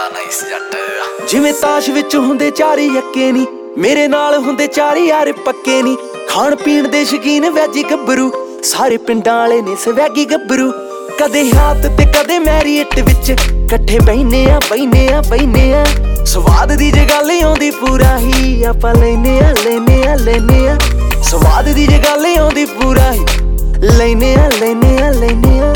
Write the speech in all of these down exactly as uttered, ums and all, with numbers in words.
ਬੜਾ ਨਾਈਸ ਜੱਟ ਜਿਵੇਂ ਤਾਸ਼ ਵਿੱਚ ਹੁੰਦੇ ਚਾਰੀ ਯੱਕੇ ਨੀ, ਮੇਰੇ ਨਾਲ ਹੁੰਦੇ ਚਾਰੀ ਯਾਰ ਪੱਕੇ ਨੀ। ਖਾਣ ਪੀਣ ਦੇ ਸ਼ੌਕੀਨ ਵੈਜੀ ਗੱਭਰੂ, ਸਾਰੇ ਪਿੰਡਾਂ ਵਾਲੇ ਨੇ ਸਵੈਗੀ ਗੱਭਰੂ। ਕਦੇ ਹਾਤ ਤੇ ਕਦੇ ਮੈਰੀਟ ਵਿੱਚ ਇਕੱਠੇ ਬਹਿਨੇ ਆ ਬਹਿਨੇ ਆ ਬਹਿਨੇ ਆ। ਸਵਾਦ ਦੀ ਜੇ ਗੱਲ ਆਉਂਦੀ ਪੂਰਾ ਹੀ ਆਪਾਂ ਲੈਨੇ ਆ ਲੈਨੇ ਆ ਲੈਨੇ ਆ। ਸਵਾਦ ਦੀ ਜੇ ਗੱਲ ਆਉਂਦੀ ਪੂਰਾ ਹੀ ਲੈਨੇ ਆ ਲੈਨੇ ਆ ਲੈਨੇ ਆ।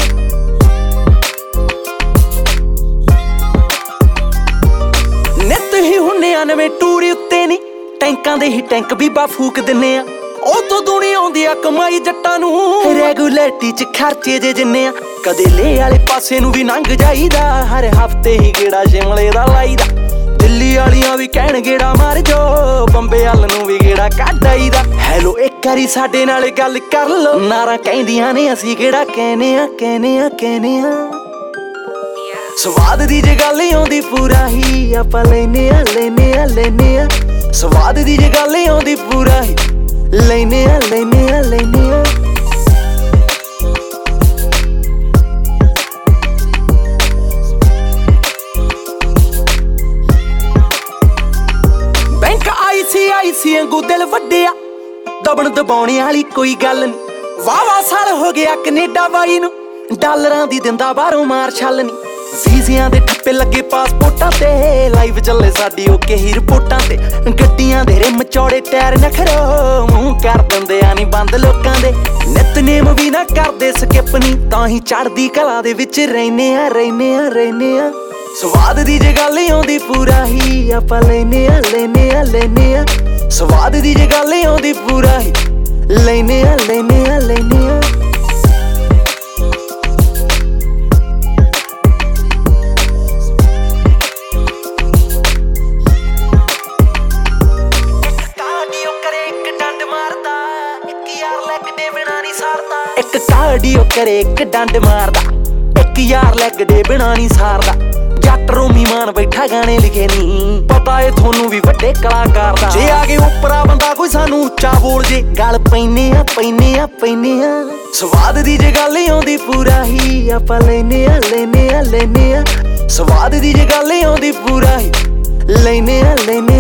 ਨਿੱਤ ਹੀ ਹੁੰਨੇ ਆ ਨਵੇਂ ਟੂਰ ਉੱਤੇ ਨੀ, ਟੈਂਕਾਂ ਦੇ ਹੀ ਟੈਂਕ ਵੀ ਬਾ ਫੂਕ ਦਿੰਨੇ ਆ। ਉਹ ਤੋਂ ਦੁਨੀ ਆਉਂਦੀ ਆ ਕਮਾਈ ਜੱਟਾਂ ਨੂੰ, ਰੈਗੂਲੈਰਿਟੀ ਚ ਖਰਚੇ ਜੇ ਜਿੰਨੇ ਆ। ਕਦੇ ਲੇ ਵਾਲੇ ਪਾਸੇ ਨੂੰ ਵੀ ਲੰਘ ਜਾਈਦਾ, ਹਰ ਹਫਤੇ ਹੀ ਗੇੜਾ ਸ਼ਿਮਲੇ ਦਾ ਲਾਈਦਾ। ਦਿੱਲੀ ਵਾਲੀਆਂ ਵੀ ਕਹਿਣ ਗੇੜਾ ਮਾਰ ਜੋ, ਬੰਬੇ ਵੱਲ ਨੂੰ ਵੀ ਗੇੜਾ ਕੱਢ ਆਈਦਾ। ਹੈਲੋ ਇੱਕ ਵਾਰੀ ਸਾਡੇ ਨਾਲ ਗੱਲ ਕਰ ਲੋ, ਨਾਰਾ ਕਹਿੰਦੀਆਂ ਨੇ ਅਸੀਂ ਕਿਹੜਾ ਕਹਿੰਨੇ ਆ ਕਹਿੰਨੇ ਆ ਕਹਿੰਨੇ ਆ। ਸਵਾਦ ਦੀ ਜੇ ਗੱਲ ਆਉਂਦੀ ਪੂਰਾ ਹੀ ਆਪਾਂ ਲੈਨੇ ਆ ਲੈਨੇ ਆ ਲੈਨੇ ਆ। ਸਵਾਦ ਦੀ ਜੇ ਗੱਲ ਆਉਂਦੀ ਪੂਰਾ ਹੀ ਲੈਨੇ ਆ ਲੈਨੇ ਆ ਲੈਨੇ ਆ। ਬੈਂਕ ਆਈ ਸੀ ਆਈ ਸੀ ਅੰਗੂ ਦਿਲ ਵੱਡਿਆ, ਦਬਣ ਦਬਾਉਣੇ ਵਾਲੀ ਕੋਈ ਗੱਲ ਨੀ। ਵਾਹ ਵਾਹ ਸਾਲ ਹੋ ਗਿਆ ਕੈਨੇਡਾ ਬਾਈ ਨੂੰ, ਡਾਲਰਾਂ ਦੀ ਦਿੰਦਾ ਬਾਹਰੋਂ ਮਾਰਸ਼ਲ ਨੀ। ਵੀਜ਼ਿਆਂ ਦੇ ਠੱਪੇ ਲੱਗੇ ਪਾਸਪੋਰਟਾਂ ਤੇ, ਲਾਈਵ ਚੱਲੇ ਸਾਡੀ ਓਕੇ ਹੀ ਰਿਪੋਰਟਾਂ ਤੇ। ਗੱਡੀਆਂ ਦੇ ਰਿਮ ਚੌੜੇ ਟਾਇਰ ਨਖਰੋ, ਮੂੰਹ ਕਰ ਦਿੰਦੇ ਆ ਨੀ ਬੰਦ ਲੋਕਾਂ ਦੇ। ਨਿਤਨੇਮ ਵੀ ਨਾ ਕਰਦੇ ਸਕਿਪ ਨੀ, ਤਾਂ ਹੀ ਚੜ੍ਹਦੀ ਕਲਾ ਦੇ ਵਿੱਚ ਰਹਿਨੇ ਆ ਰਹਿਨੇ ਆ ਰਹਿਨੇ ਆ। ਸਵਾਦ ਦੀ ਜੇ ਗੱਲ ਆਉਂਦੀ ਪੂਰਾ ਹੀ ਆਪਾਂ ਲੈਨੇ ਆ ਲੈਨੇ ਆ ਲੈਨੇ ਆ। ਸਵਾਦ ਦੀ ਜੇ ਗੱਲ ਆਉਂਦੀ ਪੂਰਾ ਹੀ ਲੈਨੇ ਆ ਲੈਨੇ ਆ ਲੈਨੇ ਆ। ਇੱਕ ਕਾਰਡੀਓ ਕਰੇ ਇੱਕ ਡੰਡ ਮਾਰਦਾ, ਇੱਕ ਯਾਰ ਲੈਗ ਦੇ ਬਿਨਾ ਨੀ ਸਾਰਦਾ। ਜੱਟ ਰੋਮੀ ਮਾਨ ਬੈਠਾ ਗਾਣੇ ਲਿਖੇ ਨੀ, ਪਤਾ ਏ ਤੁਹਾਨੂੰ ਵੀ ਵੱਡੇ ਕਲਾਕਾਰ ਦਾ। ਜੇ ਆ ਕੇ ਉਪਰਾ ਬੰਦਾ ਕੋਈ ਸਾਨੂੰ ਉੱਚਾ ਬੋਲ ਜੇ, ਗੱਲ ਪੈਨੇ ਆ ਪੈਨੇ ਆ ਪੈਨੇ ਆ। ਸਵਾਦ ਦੀ ਜੇ ਗੱਲ ਆਉਂਦੀ ਪੂਰਾ ਹੀ ਆਪਾਂ ਲੈਨੇ ਆ ਲੈਨੇ ਆ ਲੈਨੇ ਆ। ਸਵਾਦ ਦੀ ਜੇ ਗੱਲ ਆਉਂਦੀ ਪੂਰਾ ਹੀ ਲੈਨੇ ਆ ਲੈਨੇ